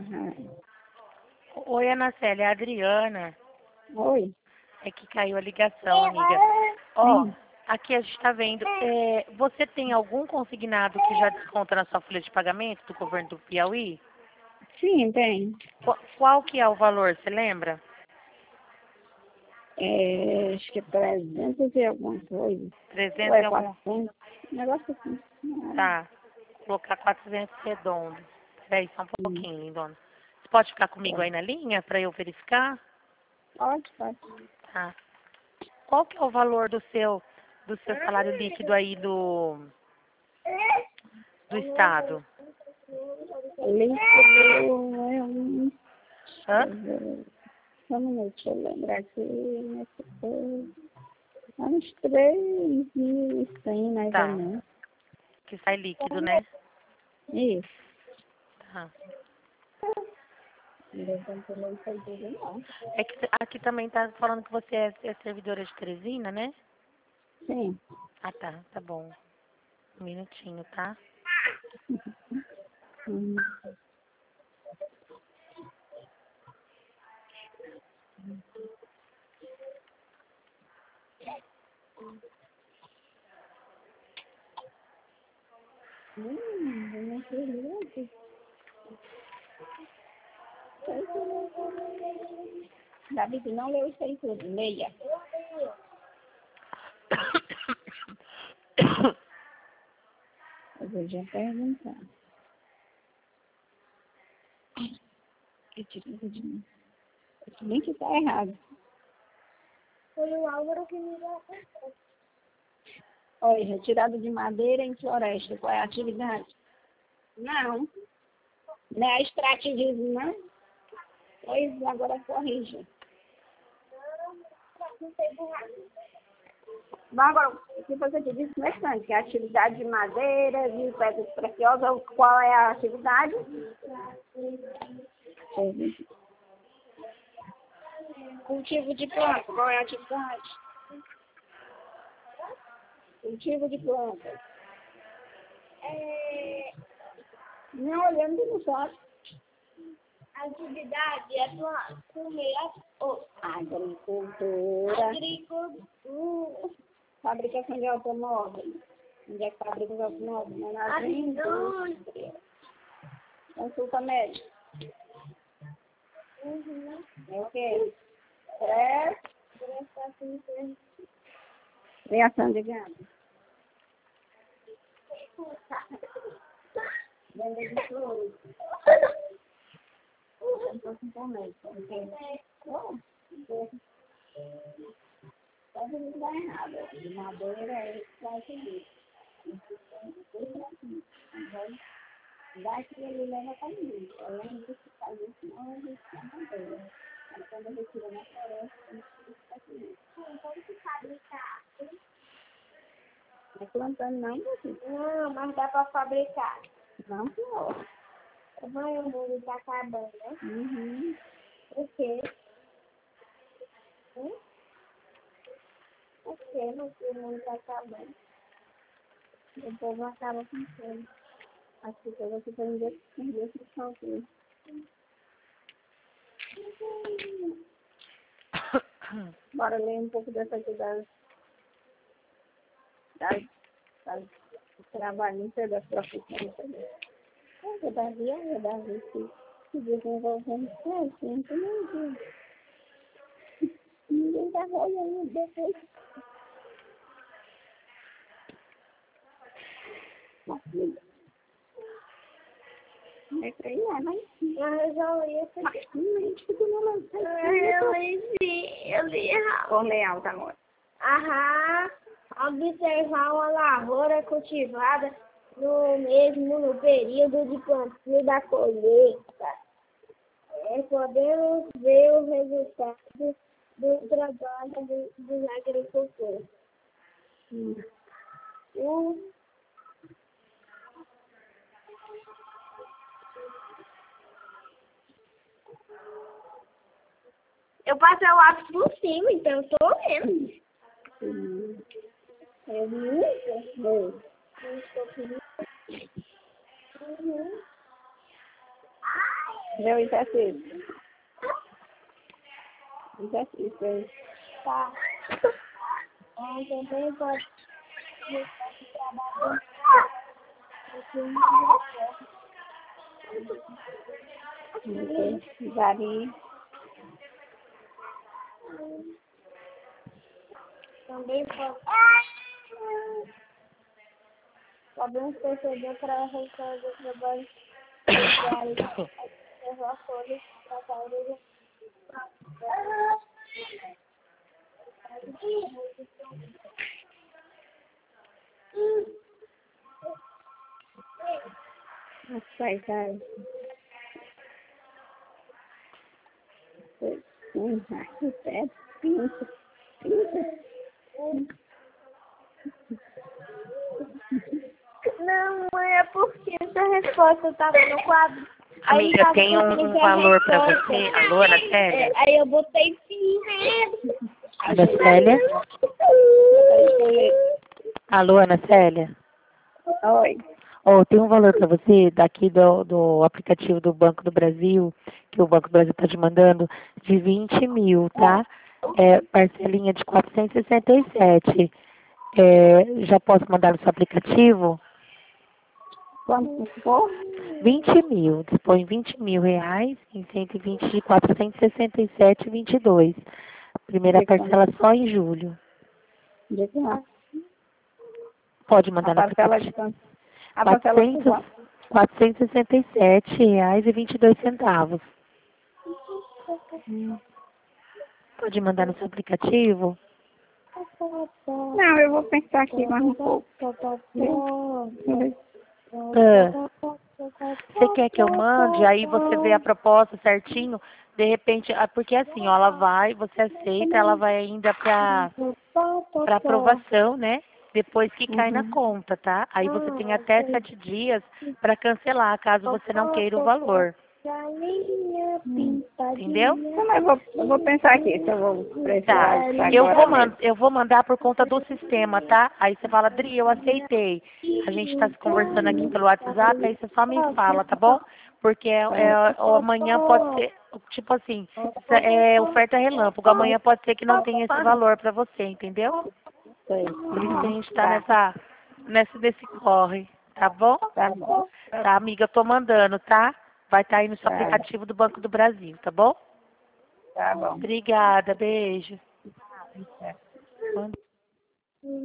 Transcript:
Oi, Ana Célia, é a Adriana. Oi. É que caiu a ligação, amiga. Ó, aqui a gente tá vendo. Você tem algum consignado que já desconta na sua folha de pagamento do governo do Piauí? Sim, tem. Qual que é o valor, você lembra? Acho que é 300 e alguma coisa. 300 Ou e é algum... 400. Um negócio assim. Tá. Vou colocar 400 redondo. Peraí, só um pouquinho, lindona. Você pode ficar comigo aí na linha pra eu verificar? Pode. Tá. Qual que é o valor do seu salário líquido aí do estado? Líquido é um... Hã? Só um minuto, deixa eu lembrar aqui. Uns 3.100, mais Tá. ou menos. Que sai líquido, né? Isso. Tá. Não. É que aqui também tá falando que você é servidora de Teresina, né? Sim. Ah, tá bom. Um minutinho, tá? Hum. Não acredito. Davi, tu não leu isso aí tudo. Leia. Eu vou já perguntar. Que tirada de mim. Esse link tá errado. Foi o Álvaro que me deu. Olha, retirada de madeira em floresta. Qual é a atividade? Não. Não é extrativismo, não? Pois agora corrija. Não sei borrar. Bom, agora, o que você te disse bastante, que é a atividade de madeira, de pedras preciosas, qual é a atividade? Cultivo de plantas, qual é a atividade? Cultivo de plantas. Não, olhando no só. Atividade é comer Agricultura. agricultura. Fabricação de automóveis. Onde é que fabrica os automóveis? Não é na indústria. Consulta médica. É o quê? Criação de gado. Venda de flores. Então, simplesmente. Pode não dar errado. De madeira é vai seguir. Vai que ele leva para mim. Além de ficar isso, não é madeira. Aí quando eu retiro na floresta, a gente fica aqui. Como que fabricar? Não é plantando não, meu filho. Não, mas dá para fabricar. Não, senhor. Vai, o mundo está acabando, né? Uhum. O quê? O quê? O mundo está acabando. O povo acaba com tudo. As pessoas ficam em Deus que são aqui. Bora ler um pouco dessa aqui das trabalhistas, das profissões. É Davi, que desenvolvendo gente, ninguém tá olhando depois. É pra ir lá, mas Eu resolvi esse aqui. Eu li errado. Vou ler alto agora. Observar uma lavoura cultivada no período de plantio da colheita. Podemos ver os resultados do trabalho dos agricultores. Eu passei o lápis por cima, então eu tô vendo. É muito? Vê o exercício. Exercício aí. Tá. Também pode trabalhar Gari. também podemos perceber para realizar o trabalho diário, levar folhas para saúde. Vai. Pinta. Não, mãe, é porque essa resposta estava no quadro. Amiga, Aí tem um valor para você. Alô, Ana Célia? Aí eu botei sim. Ana Célia? Alô, Ana Célia? Oi. Ó, tem um valor para você daqui do aplicativo do Banco do Brasil, que o Banco do Brasil está te mandando, de 20 mil, tá? Parcelinha de 467. Já posso mandar no seu aplicativo? Quanto for? 20 mil. Dispõe 20 mil reais em 120 de 467,22. Primeira parcela só em julho. De quanto? Pode mandar A no parcela de aplicativo. quanto? A parcela de quanto? R$ 467,22. Pode mandar no seu aplicativo? Não, eu vou pensar aqui mais um pouco. Você quer que eu mande? Aí você vê a proposta certinho. De repente, porque assim, ó, ela vai, você aceita, ela vai ainda para aprovação, né? Depois que cai na conta, tá? Aí você tem até 7 dias para cancelar, caso você não queira o valor. Entendeu? Não, mas eu vou pensar aqui se eu vou precisar disso Eu agora. eu vou mandar por conta do sistema, tá? Aí você fala, Dri, eu aceitei. A gente tá se conversando aqui pelo WhatsApp, aí você só me fala, tá bom? Porque amanhã pode ser, tipo assim, oferta relâmpago. Amanhã pode ser que não tenha esse valor pra você, entendeu? Sei. Por isso que a gente tá nesse corre, tá bom? Tá bom. Tá, amiga, eu tô mandando, tá? Vai estar aí no seu Tá. aplicativo do Banco do Brasil, tá bom? Tá bom. Obrigada, beijo. Manda.